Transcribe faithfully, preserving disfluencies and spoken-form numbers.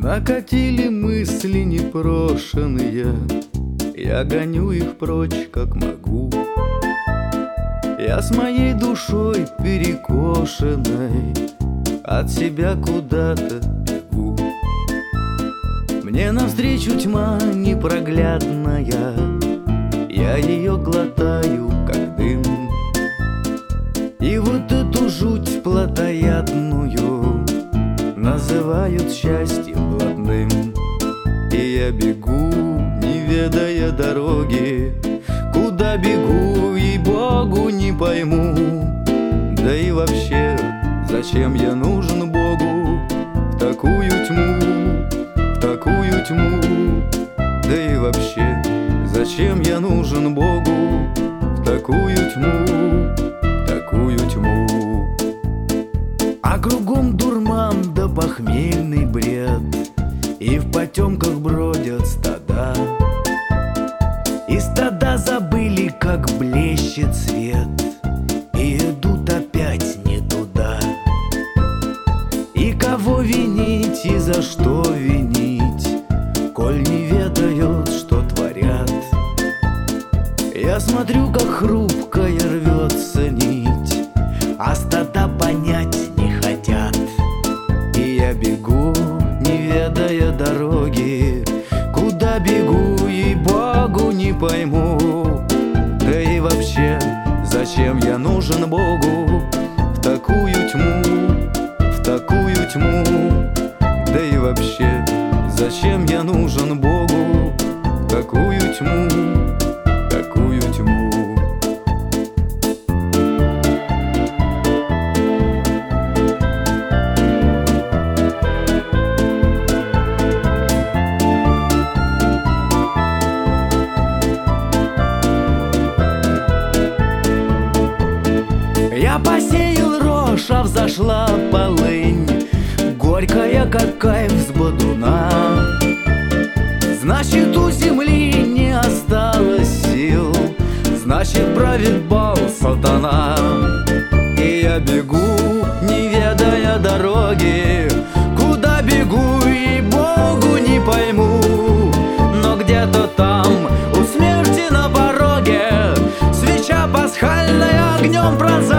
Накатили мысли непрошенные, я гоню их прочь, как могу. Я с моей душой перекошенной от себя куда-то бегу. Мне навстречу тьма непроглядная, я ее глотаю, как дым. И вот эту жуть плотоядную называют счастьем блатным. И я бегу, не ведая дороги, куда бегу, ей-богу, не пойму. Да и вообще, зачем я нужен Богу в такую тьму, в такую тьму? Да и вообще, зачем я нужен Богу в такую тьму, в такую тьму? А кругом дурман да похмельный бред, и в потемках бродят стада. И стада забыли, как блещет свет, и идут опять не туда. И кого винить и за что винить, коль не ведают, что творят? Я смотрю, как хрупкая рвется нить, а стада понять не хотят. И я бегу, не ведая дороги, куда бегу, ей-богу, не пойму. Да и вообще, зачем я нужен Богу в такую тьму, в такую тьму? Да и вообще, зачем я нужен Богу в такую тьму, в такую тьму? Я посеял рожь, а взошла полынь, горькая, как кайф с бодуна. Значит, у земли не осталось сил, значит, правит бал сатана. И я бегу, не ведая дороги, куда бегу, ей-богу, не пойму. Но где-то там, у смерти на пороге, свеча пасхальная огнем пронзает.